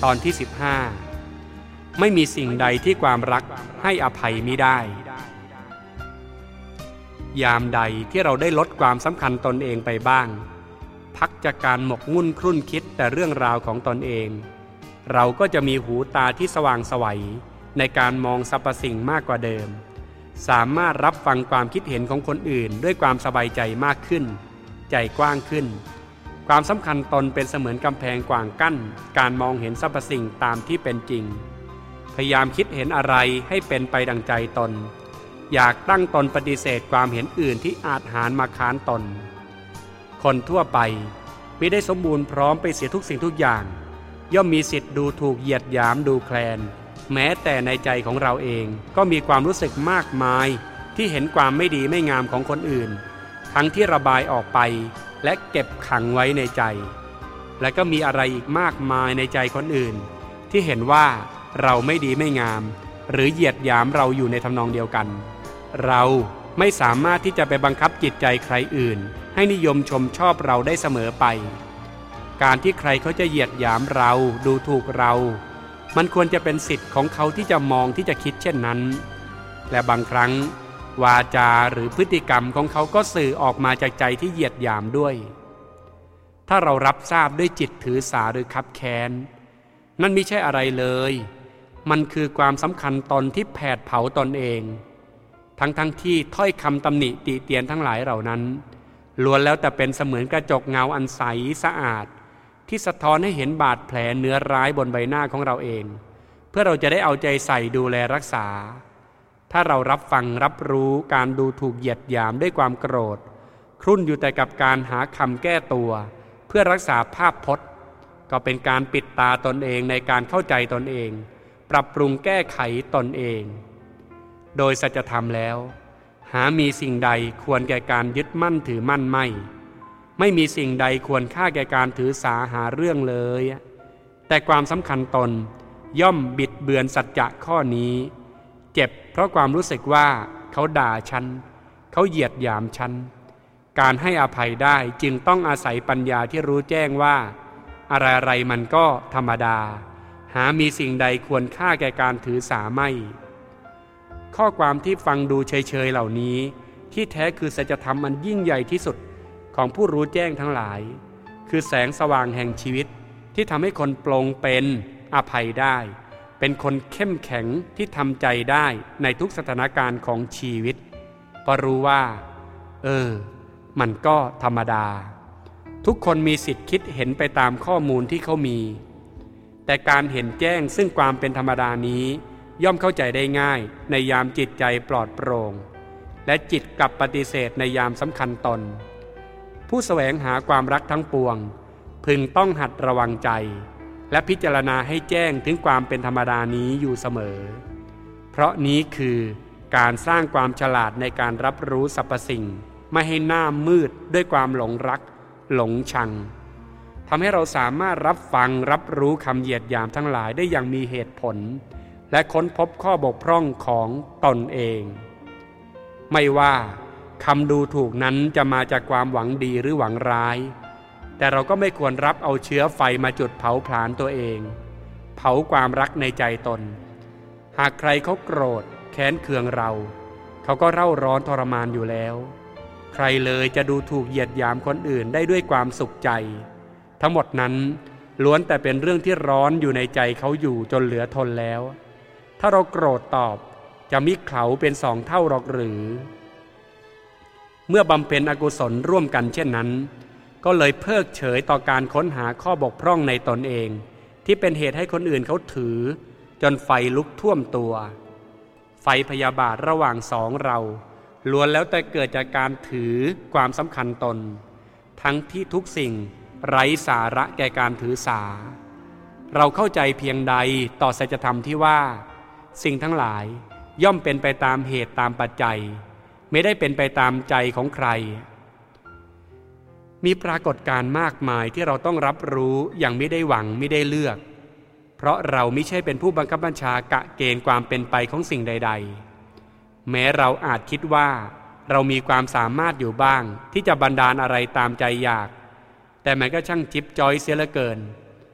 ตอนที่15ไม่มีสิ่งใดที่ความรักให้อภัยมิได้ยามใดที่เราได้ลดความสำคัญตนเองไปบ้างพักจากการหมกมุ่นครุ่นคิดแต่เรื่องราวของตนเองเราก็จะมีหูตาที่สว่างไสวในการมองสรรพสิ่งมากกว่าเดิมสามารถรับฟังความคิดเห็นของคนอื่นด้วยความสบายใจมากขึ้นใจกว้างขึ้นความสำคัญตนเป็นเสมือนกำแพงกว้างกั้นการมองเห็นสรรพสิ่งตามที่เป็นจริงพยายามคิดเห็นอะไรให้เป็นไปดังใจตนอยากตั้งตนปฏิเสธความเห็นอื่นที่อาจหารมาค้านตนคนทั่วไปไม่ได้สมบูรณ์พร้อมไปเสียทุกสิ่งทุกอย่างย่อมมีสิทธิ์ดูถูกเหยียดหยามดูแคลนแม้แต่ในใจของเราเองก็มีความรู้สึกมากมายที่เห็นความไม่ดีไม่งามของคนอื่นทั้งที่ระบายออกไปและเก็บขังไว้ในใจและก็มีอะไรอีกมากมายในใจคนอื่นที่เห็นว่าเราไม่ดีไม่งามหรือเหยียดหยามเราอยู่ในทำนองเดียวกันเราไม่สามารถที่จะไปบังคับจิตใจใครอื่นให้นิยมชมชอบเราได้เสมอไปการที่ใครเขาจะเหยียดหยามเราดูถูกเรามันควรจะเป็นสิทธิ์ของเขาที่จะมองที่จะคิดเช่นนั้นและบางครั้งวาจาหรือพฤติกรรมของเขาก็สื่อออกมาจากใจที่เหยียดหยามด้วยถ้าเรารับทราบด้วยจิตถือสาหรือคับแค้นนั่นไม่ใช่อะไรเลยมันคือความสำคัญตนที่แผดเผาตนเองทั้งที่ถ้อยคำตำหนิติเตียนทั้งหลายเหล่านั้นล้วนแล้วแต่เป็นเสมือนกระจกเงาอันใสสะอาดที่สะท้อนให้เห็นบาดแผลเนื้อร้ายบนใบหน้าของเราเองเพื่อเราจะได้เอาใจใส่ดูแลรักษาถ้าเรารับฟังรับรู้การดูถูกเหยียดหยามด้วยความโกรธครุ่นอยู่แต่กับการหาคำแก้ตัวเพื่อรักษาภาพพจน์ก็เป็นการปิดตาตนเองในการเข้าใจตนเองปรับปรุงแก้ไขตนเองโดยสัจธรรมแล้วหามีสิ่งใดควรแก่การยึดมั่นถือมั่นไม่มีสิ่งใดควรค่าแก่การถือสาหาเรื่องเลยแต่ความสำคัญตนย่อมบิดเบือนสัจจะข้อนี้เจ็บเพราะความรู้สึกว่าเขาด่าฉันเขาเหยียดหยามฉันการให้อภัยได้จึงต้องอาศัยปัญญาที่รู้แจ้งว่าอะไรมันก็ธรรมดาหามีสิ่งใดควรค่าแก่การถือสาไม่ข้อความที่ฟังดูเฉยๆเหล่านี้ที่แท้คือสัจธรรมอันยิ่งใหญ่ที่สุดของผู้รู้แจ้งทั้งหลายคือแสงสว่างแห่งชีวิตที่ทำให้คนปลงเป็นอภัยได้เป็นคนเข้มแข็งที่ทำใจได้ในทุกสถานการณ์ของชีวิตเพราะรู้ว่ามันก็ธรรมดาทุกคนมีสิทธิ์คิดเห็นไปตามข้อมูลที่เขามีแต่การเห็นแจ้งซึ่งความเป็นธรรมดานี้ย่อมเข้าใจได้ง่ายในยามจิตใจปลอดโปร่งและจิตกลับปฏิเสธในยามสำคัญตนผู้แสวงหาความรักทั้งปวงพึงต้องหัดระวังใจและพิจารณาให้แจ้งถึงความเป็นธรรมดานี้อยู่เสมอเพราะนี้คือการสร้างความฉลาดในการรับรู้สรรพสิ่งไม่ให้หน้ามืดด้วยความหลงรักหลงชังทำให้เราสามารถรับฟังรับรู้คำเหยียดหยามทั้งหลายได้อย่างมีเหตุผลและค้นพบข้อบกพร่องของตนเองไม่ว่าคำดูถูกนั้นจะมาจากความหวังดีหรือหวังร้ายแต่เราก็ไม่ควรรับเอาเชื้อไฟมาจุดเผาผลาญตัวเองเผาความรักในใจตนหากใครเขาโกรธแค้นเคืองเราเขาก็เร่าร้อนทรมานอยู่แล้วใครเลยจะดูถูกเหยียดหยามคนอื่นได้ด้วยความสุขใจทั้งหมดนั้นล้วนแต่เป็นเรื่องที่ร้อนอยู่ในใจเขาอยู่จนเหลือทนแล้วถ้าเราโกรธตอบจะมิเขลาเป็นสองเท่าหรอกหรือเมื่อบำเพ็ญอกุศลร่วมกันเช่นนั้นก็เลยเพิกเฉยต่อการค้นหาข้อบกพร่องในตนเองที่เป็นเหตุให้คนอื่นเขาถือจนไฟลุกท่วมตัวไฟพยาบาทระหว่างสองเราล้วนแล้วแต่เกิดจากการถือความสำคัญตนทั้งที่ทุกสิ่งไร้สาระแก่การถือสาเราเข้าใจเพียงใดต่อสัจธรรมที่ว่าสิ่งทั้งหลายย่อมเป็นไปตามเหตุตามปัจจัยไม่ได้เป็นไปตามใจของใครมีปรากฏการณ์มากมายที่เราต้องรับรู้อย่างไม่ได้หวังไม่ได้เลือกเพราะเราไม่ใช่เป็นผู้บังคับบัญชากะเกณฑ์ความเป็นไปของสิ่งใดๆแม้เราอาจคิดว่าเรามีความสามารถอยู่บ้างที่จะบันดาลอะไรตามใจอยากแต่มันก็ช่างจิ๊บจ้อยเสียเหลือเกิน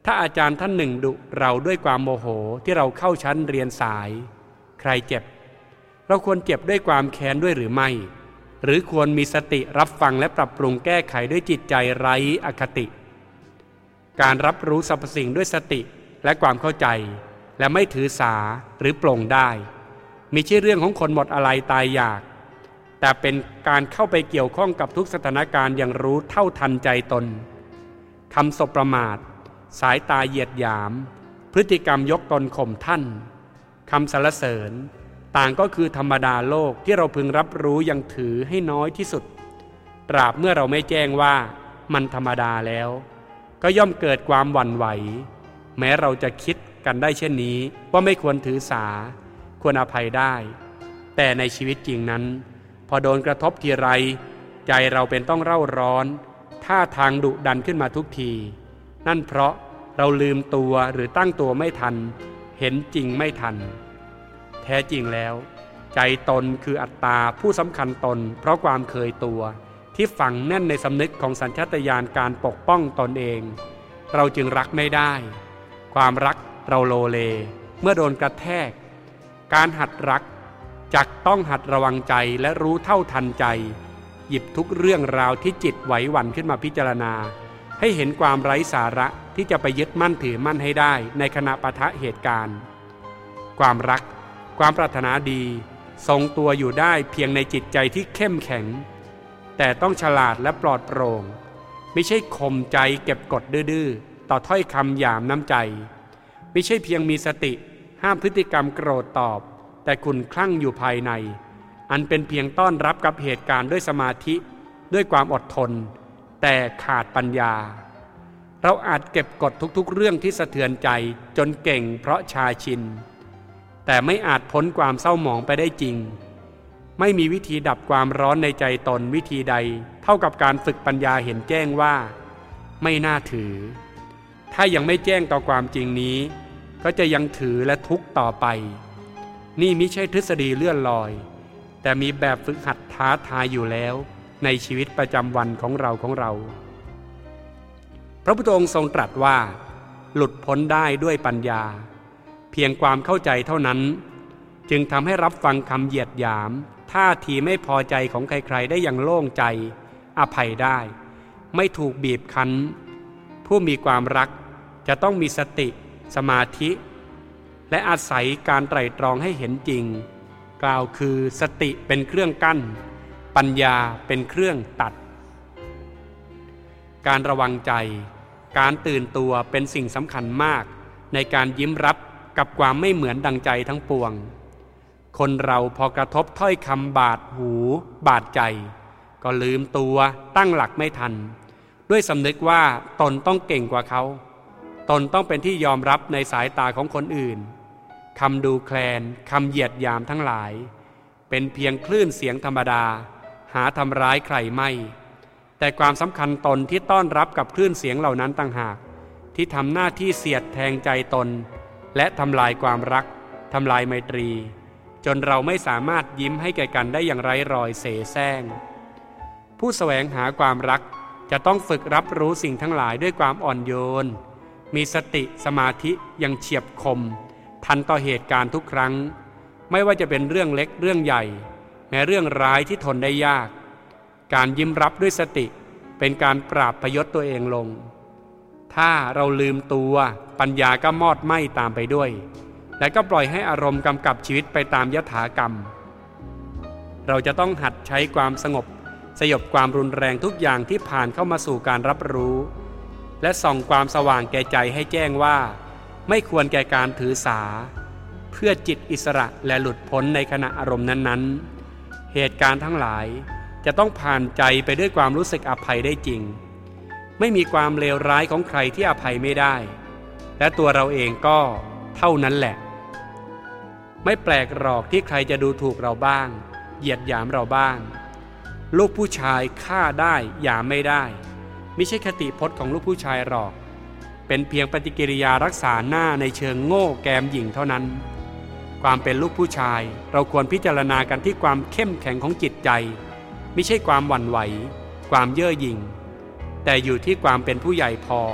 ถ้าอาจารย์ท่านหนึ่งดุเราด้วยความโมโหที่เราเข้าชั้นเรียนสายใครเจ็บเราควรเจ็บด้วยความแค้นด้วยหรือไม่หรือควรมีสติรับฟังและปรับปรุงแก้ไขด้วยจิตใจไร้อคติการรับรู้สรรพสิ่งด้วยสติและความเข้าใจและไม่ถือสาหรือปลงได้มิใช่เรื่องของคนหมดอะไรตายอยากแต่เป็นการเข้าไปเกี่ยวข้องกับทุกสถานการณ์อย่างรู้เท่าทันใจตนคำสบประมาทสายตาเหยียดหยามพฤติกรรมยกตนข่มท่านคำสรรเสริญต่างก็คือธรรมดาโลกที่เราพึงรับรู้ยังถือให้น้อยที่สุดตราบเมื่อเราไม่แจ้งว่ามันธรรมดาแล้วก็ย่อมเกิดความหวั่นไหวแม้เราจะคิดกันได้เช่นนี้ว่าไม่ควรถือสาควรอภัยได้แต่ในชีวิตจริงนั้นพอโดนกระทบทีไรใจเราเป็นต้องเร่าร้อนท่าทางดุดันขึ้นมาทุกทีนั่นเพราะเราลืมตัวหรือตั้งตัวไม่ทันเห็นจริงไม่ทันแท้จริงแล้วใจตนคืออัตตาผู้สำคัญตนเพราะความเคยตัวที่ฝังแน่นในสำนึกของสัญชาตญาณการปกป้องตนเองเราจึงรักไม่ได้ความรักเราโลเลเมื่อโดนกระแทกการหัดรักจักต้องหัดระวังใจและรู้เท่าทันใจหยิบทุกเรื่องราวที่จิตไหวหวั่นขึ้นมาพิจารณาให้เห็นความไร้สาระที่จะไปยึดมั่นถือมั่นให้ได้ในขณะปะทะเหตุการณ์ความรักความปรารถนาดีทรงตัวอยู่ได้เพียงในจิตใจที่เข้มแข็งแต่ต้องฉลาดและปลอดโปร่งไม่ใช่ข่มใจเก็บกดดื้อๆต่อถ้อยคำหยามน้ำใจไม่ใช่เพียงมีสติห้ามพฤติกรรมโกรธตอบแต่ขุ่นคลั่งอยู่ภายในอันเป็นเพียงต้อนรับกับเหตุการณ์ด้วยสมาธิด้วยความอดทนแต่ขาดปัญญาเราอาจเก็บกดทุกๆเรื่องที่สะเทือนใจจนเก่งเพราะชาชินแต่ไม่อาจพ้นความเศร้าหมองไปได้จริงไม่มีวิธีดับความร้อนในใจตนวิธีใดเท่ากับการฝึกปัญญาเห็นแจ้งว่าไม่น่าถือถ้ายังไม่แจ้งต่อความจริงนี้ก็จะยังถือและทุกข์ต่อไปนี่มิใช่ทฤษฎีเลื่อนลอยแต่มีแบบฝึกหัดท้าทายอยู่แล้วในชีวิตประจำวันของเราพระพุทธองค์ทรงตรัสว่าหลุดพ้นได้ด้วยปัญญาเพียงความเข้าใจเท่านั้นจึงทำให้รับฟังคำเหยียดหยามท่าทีไม่พอใจของใครๆได้อย่างโล่งใจอภัยได้ไม่ถูกบีบคั้นผู้มีความรักจะต้องมีสติสมาธิและอาศัยการไตร่ตรองให้เห็นจริงกล่าวคือสติเป็นเครื่องกั้นปัญญาเป็นเครื่องตัดการระวังใจการตื่นตัวเป็นสิ่งสำคัญมากในการยิ้มรับกับความไม่เหมือนดังใจทั้งปวงคนเราพอกระทบถ้อยคำบาดหูบาดใจก็ลืมตัวตั้งหลักไม่ทันด้วยสำนึกว่าตนต้องเก่งกว่าเขาตนต้องเป็นที่ยอมรับในสายตาของคนอื่นคำดูแคลนคำเหยียดหยามทั้งหลายเป็นเพียงคลื่นเสียงธรรมดาหาทำร้ายใครไม่แต่ความสำคัญตนที่ต้อนรับกับคลื่นเสียงเหล่านั้นต่างหากที่ทำหน้าที่เสียดแทงใจตนและทำลายความรักทำลายไมตรีจนเราไม่สามารถยิ้มให้แก่กันได้อย่างไร้รอยเสแสร้งผู้แสวงหาความรักจะต้องฝึกรับรู้สิ่งทั้งหลายด้วยความอ่อนโยนมีสติสมาธิอย่างเฉียบคมทันต่อเหตุการณ์ทุกครั้งไม่ว่าจะเป็นเรื่องเล็กเรื่องใหญ่แม้เรื่องร้ายที่ทนได้ยากการยิ้มรับด้วยสติเป็นการปราบพยศตัวเองลงถ้าเราลืมตัวปัญญาก็มอดไหม้ตามไปด้วยและก็ปล่อยให้อารมณ์กำกับชีวิตไปตามยถากรรมเราจะต้องหัดใช้ความสงบสยบความรุนแรงทุกอย่างที่ผ่านเข้ามาสู่การรับรู้และส่องความสว่างแก่ใจให้แจ้งว่าไม่ควรแก่การถือสาเพื่อจิตอิสระและหลุดพ้นในขณะอารมณ์นั้นๆเหตุการณ์ทั้งหลายจะต้องผ่านใจไปด้วยความรู้สึกอภัยได้จริงไม่มีความเลวร้ายของใครที่อภัยไม่ได้และตัวเราเองก็เท่านั้นแหละไม่แปลกหรอกที่ใครจะดูถูกเราบ้างเหยียดหยามเราบ้างลูกผู้ชายฆ่าได้หยามไม่ได้ไม่ใช่คติพจน์ของลูกผู้ชายหรอกเป็นเพียงปฏิกิริยารักษาหน้าในเชิงโง่แกมหยิ่งเท่านั้นความเป็นลูกผู้ชายเราควรพิจารณากันที่ความเข้มแข็งของจิตใจไม่ใช่ความหวั่นไหวความเย่อหยิ่งแต่อยู่ที่ความเป็นผู้ใหญ่พอ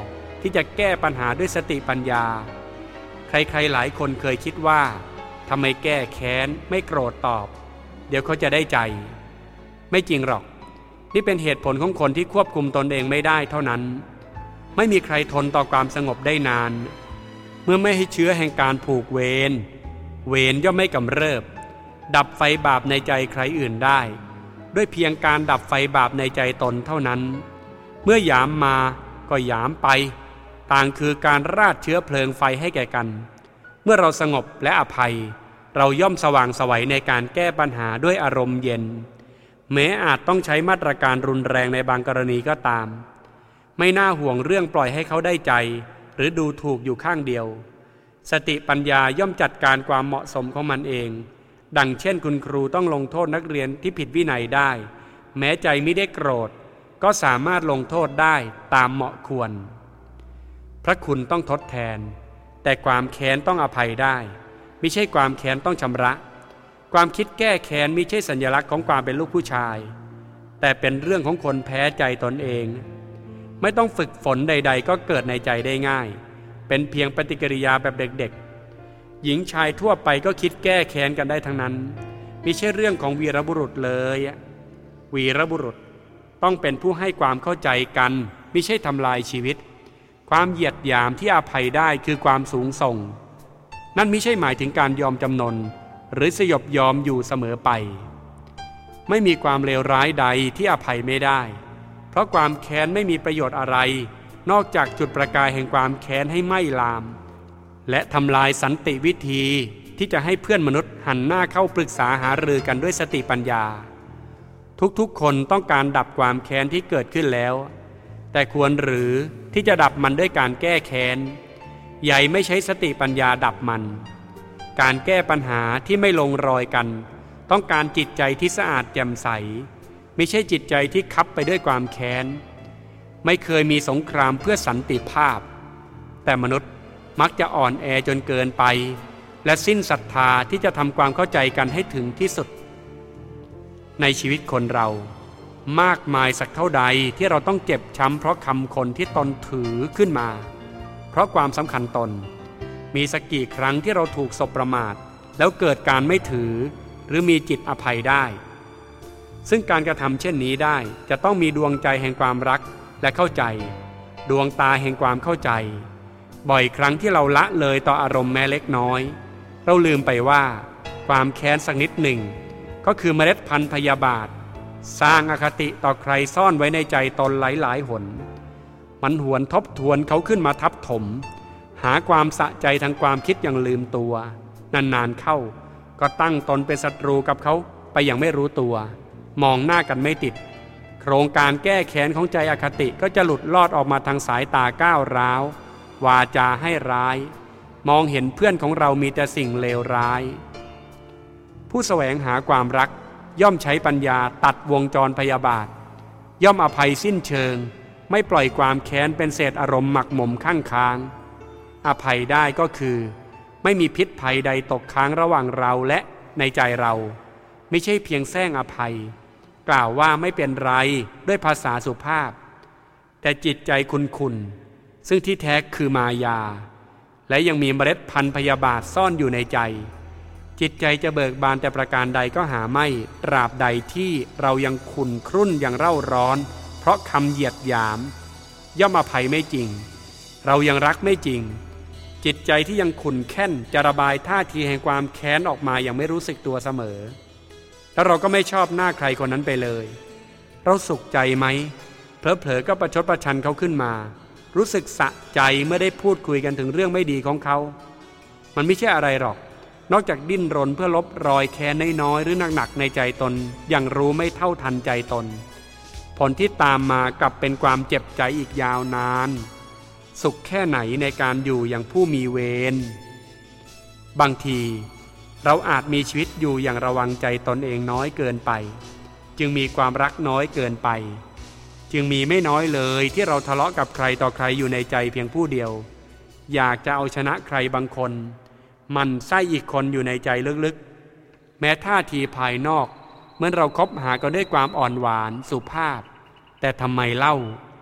ที่จะแก้ปัญหาด้วยสติปัญญาใครๆหลายคนเคยคิดว่าทำไมแก้แค้นไม่โกรธตอบเดี๋ยวเขาจะได้ใจไม่จริงหรอกนี่เป็นเหตุผลของคนที่ควบคุมตนเองไม่ได้เท่านั้นไม่มีใครทนต่อความสงบได้นานเมื่อไม่ให้เชื้อแห่งการผูกเวรย่อมไม่กำเริบดับไฟบาปในใจใครอื่นได้ด้วยเพียงการดับไฟบาปในใจตนเท่านั้นเมื่อหยามมาก็หยามไปต่างคือการราดเชื้อเพลิงไฟให้แก่กันเมื่อเราสงบและอภัยเราย่อมสว่างไสวในการแก้ปัญหาด้วยอารมณ์เย็นแม้อาจต้องใช้มาตรการรุนแรงในบางกรณีก็ตามไม่น่าห่วงเรื่องปล่อยให้เขาได้ใจหรือดูถูกอยู่ข้างเดียวสติปัญญาย่อมจัดการความเหมาะสมของมันเองดังเช่นคุณครูต้องลงโทษนักเรียนที่ผิดวินัยได้แม้ใจไม่ได้โกรธก็สามารถลงโทษได้ตามเหมาะควรพระคุณต้องทดแทนแต่ความแค้นต้องอภัยได้ไม่ใช่ความแค้นต้องชำระความคิดแก้แค้นไม่ใช่สัญลักษณ์ของความเป็นลูกผู้ชายแต่เป็นเรื่องของคนแพ้ใจตนเองไม่ต้องฝึกฝนใดๆก็เกิดในใจได้ง่ายเป็นเพียงปฏิกิริยาแบบเด็กๆหญิงชายทั่วไปก็คิดแก้แค้นกันได้ทั้งนั้นไม่ใช่เรื่องของวีรบุรุษเลยวีรบุรุษต้องเป็นผู้ให้ความเข้าใจกันไม่ใช่ทำลายชีวิตความเหยียดหยามที่อภัยได้คือความสูงส่งนั่นไม่ใช่หมายถึงการยอมจำนนหรือสยบยอมอยู่เสมอไปไม่มีความเลวร้ายใดที่อภัยไม่ได้เพราะความแค้นไม่มีประโยชน์อะไรนอกจากจุดประกายแห่งความแค้นให้ไหม้ลามและทำลายสันติวิธีที่จะให้เพื่อนมนุษย์หันหน้าเข้าปรึกษาหารือกันด้วยสติปัญญาทุกๆคนต้องการดับความแค้นที่เกิดขึ้นแล้วแต่ควรหรือที่จะดับมันด้วยการแก้แค้นใหญ่ไม่ใช้สติปัญญาดับมันการแก้ปัญหาที่ไม่ลงรอยกันต้องการจิตใจที่สะอาดแจ่มใสไม่ใช่จิตใจที่คับไปด้วยความแค้นไม่เคยมีสงครามเพื่อสันติภาพแต่มนุษย์มักจะอ่อนแอจนเกินไปและสิ้นศรัทธาที่จะทำความเข้าใจกันให้ถึงที่สุดในชีวิตคนเรามากมายสักเท่าใดที่เราต้องเจ็บช้ำเพราะคำคนที่ตนถือขึ้นมาเพราะความสำคัญตนมีสักกี่ครั้งที่เราถูกสบประมาทแล้วเกิดการไม่ถือหรือมีจิตอภัยได้ซึ่งการกระทำเช่นนี้ได้จะต้องมีดวงใจแห่งความรักและเข้าใจดวงตาแห่งความเข้าใจบ่อยครั้งที่เราละเลยต่ออารมณ์แม้เล็กน้อยเราลืมไปว่าความแค้นสักนิดหนึ่งก็คือเมล็ดพันธุ์พยาบาทสร้างอคติต่อใครซ่อนไว้ในใจตนหลายๆหนมันหวนทบทวนเขาขึ้นมาทับถมหาความสะใจทางความคิดอย่างลืมตัวนานๆเข้าก็ตั้งตนเป็นศัตรูกับเขาไปอย่างไม่รู้ตัวมองหน้ากันไม่ติดโครงการแก้แค้นของใจอคติก็จะหลุดลอดออกมาทางสายตาก้าวร้าววาจาให้ร้ายมองเห็นเพื่อนของเรามีแต่สิ่งเลวร้ายผู้แสวงหาความรักย่อมใช้ปัญญาตัดวงจรพยาบาทย่อมอภัยสิ้นเชิงไม่ปล่อยความแค้นเป็นเศษอารมณ์หมักหมมข้างค้างอภัยได้ก็คือไม่มีพิษภัยใดตกค้างระหว่างเราและในใจเราไม่ใช่เพียงแซงอภัยกล่าวว่าไม่เป็นไรด้วยภาษาสุภาพแต่จิตใจขุ่นๆซึ่งที่แท้คือมายาและยังมีเมล็ดพันธุ์พยาบาทซ่อนอยู่ในใจจิตใจจะเบิกบานแต่ประการใดก็หาไม่ตราบใดที่เรายังขุ่นครุ่นยังเร่าร้อนเพราะคำเหยียดหยามย่อมอภัยไม่จริงเรายังรักไม่จริงจิตใจที่ยังขุ่นแค้นจะระบายท่าทีแห่งความแค้นออกมาอย่างไม่รู้สึกตัวเสมอแล้วเราก็ไม่ชอบหน้าใครคนนั้นไปเลยเราสุขใจไหมเผลอๆก็ประชดประชันเขาขึ้นมารู้สึกสะใจเมื่อได้พูดคุยกันถึงเรื่องไม่ดีของเขามันไม่ใช่อะไรหรอกนอกจากดิ้นรนเพื่อลบรอยแค้นน้อยๆหรือหนักๆในใจตนอย่างรู้ไม่เท่าทันใจตนผลที่ตามมากลับเป็นความเจ็บใจอีกยาวนานสุขแค่ไหนในการอยู่อย่างผู้มีเวรบางทีเราอาจมีชีวิตอยู่อย่างระวังใจตนเองน้อยเกินไปจึงมีความรักน้อยเกินไปจึงมีไม่น้อยเลยที่เราทะเลาะกับใครต่อใครอยู่ในใจเพียงผู้เดียวอยากจะเอาชนะใครบางคนมันไส้อีกคนอยู่ในใจลึกๆแม้ท่าทีภายนอกเหมือนเราคบหากันด้วยความอ่อนหวานสุภาพแต่ทำไมเล่า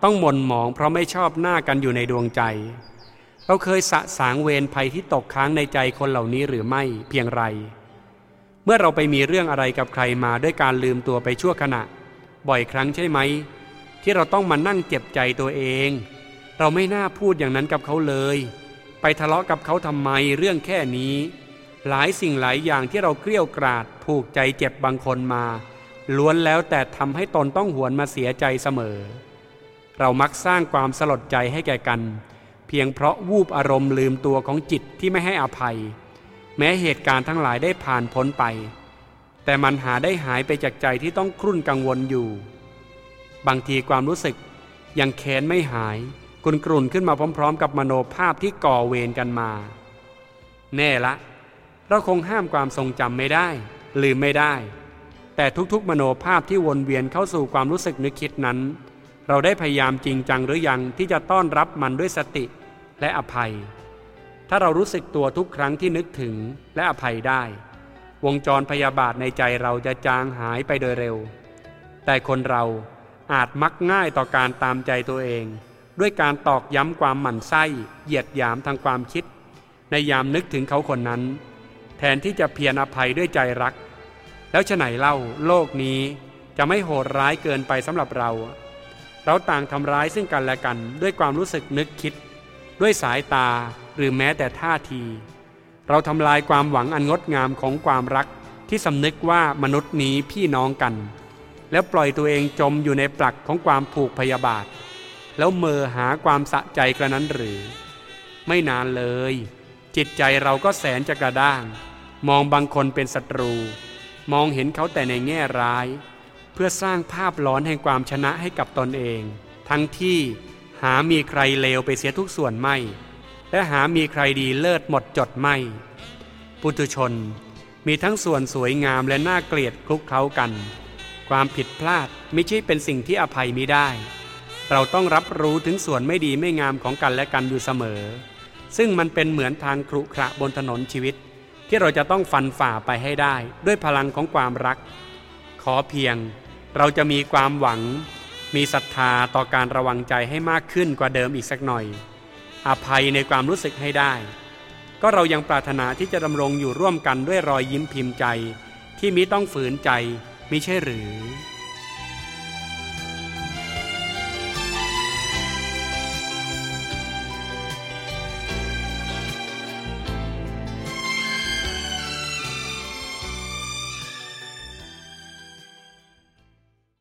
ต้องหม่นหมองเพราะไม่ชอบหน้ากันอยู่ในดวงใจเราเคยสะสางเวรภัยที่ตกค้างในใจคนเหล่านี้หรือไม่เพียงไรเมื่อเราไปมีเรื่องอะไรกับใครมาด้วยการลืมตัวไปชั่วขณะบ่อยครั้งใช่ไหมที่เราต้องมานั่งเจ็บใจตัวเองเราไม่น่าพูดอย่างนั้นกับเขาเลยไปทะเลาะกับเขาทำไมเรื่องแค่นี้หลายสิ่งหลายอย่างที่เราเกลี้ยกล่อมผูกใจเจ็บบางคนมาล้วนแล้วแต่ทำให้ตนต้องหวนมาเสียใจเสมอเรามักสร้างความสลดใจให้แก่กันเพียงเพราะวูบอารมณ์ลืมตัวของจิตที่ไม่ให้อภัยแม้เหตุการณ์ทั้งหลายได้ผ่านพ้นไปแต่มันหาได้หายไปจากใจที่ต้องครุ่นกังวลอยู่บางทีความรู้สึกยังแค้นไม่หายกรุ่นขึ้นมาพร้อมๆกับมโนภาพที่ก่อเวรกันมาแน่ละเราคงห้ามความทรงจำไม่ได้ลืมไม่ได้แต่ทุกๆมโนภาพที่วนเวียนเข้าสู่ความรู้สึกนึกคิดนั้นเราได้พยายามจริงจังหรือยังที่จะต้อนรับมันด้วยสติและอภัยถ้าเรารู้สึกตัวทุกครั้งที่นึกถึงและอภัยได้วงจรพยาบาทในใจเราจะจางหายไปโดยเร็วแต่คนเราอาจมักง่ายต่อการตามใจตัวเองด้วยการตอกย้ำความหมั่นไส้เหยียดหยามทางความคิดในยามนึกถึงเขาคนนั้นแทนที่จะเพียรอภัยด้วยใจรักแล้วฉะไหนเล่าโลกนี้จะไม่โหดร้ายเกินไปสำหรับเราต่างทำร้ายซึ่งกันและกันด้วยความรู้สึกนึกคิดด้วยสายตาหรือแม้แต่ท่าทีเราทำลายความหวังอันงดงามของความรักที่สำนึกว่ามนุษย์นี้พี่น้องกันแล้วปล่อยตัวเองจมอยู่ในปลักของความผูกพยาบาทแล้วเม่อหาความสะใจกระนั้นหรือไม่นานเลยจิตใจเราก็แสนจะกระด้างมองบางคนเป็นศัตรูมองเห็นเขาแต่ในแง่ร้ายเพื่อสร้างภาพหลอนแห่งความชนะให้กับตนเองทั้งที่หามีใครเลวไปเสียทุกส่วนไม่และหามีใครดีเลิศหมดจดไม่ปุถุชนมีทั้งส่วนสวยงามและน่าเกลียดคลุกเคล้ากันความผิดพลาดไม่ใช่เป็นสิ่งที่อภัยมิได้เราต้องรับรู้ถึงส่วนไม่ดีไม่งามของกันและกันอยู่เสมอซึ่งมันเป็นเหมือนทางขรุขระบนถนนชีวิตที่เราจะต้องฟันฝ่าไปให้ได้ด้วยพลังของความรักขอเพียงเราจะมีความหวังมีศรัทธาต่อการระวังใจให้มากขึ้นกว่าเดิมอีกสักหน่อยอภัยในความรู้สึกให้ได้ก็เรายังปรารถนาที่จะดำรงอยู่ร่วมกันด้วยรอยยิ้มพิมพ์ใจที่มิต้องฝืนใจมิใช่หรือ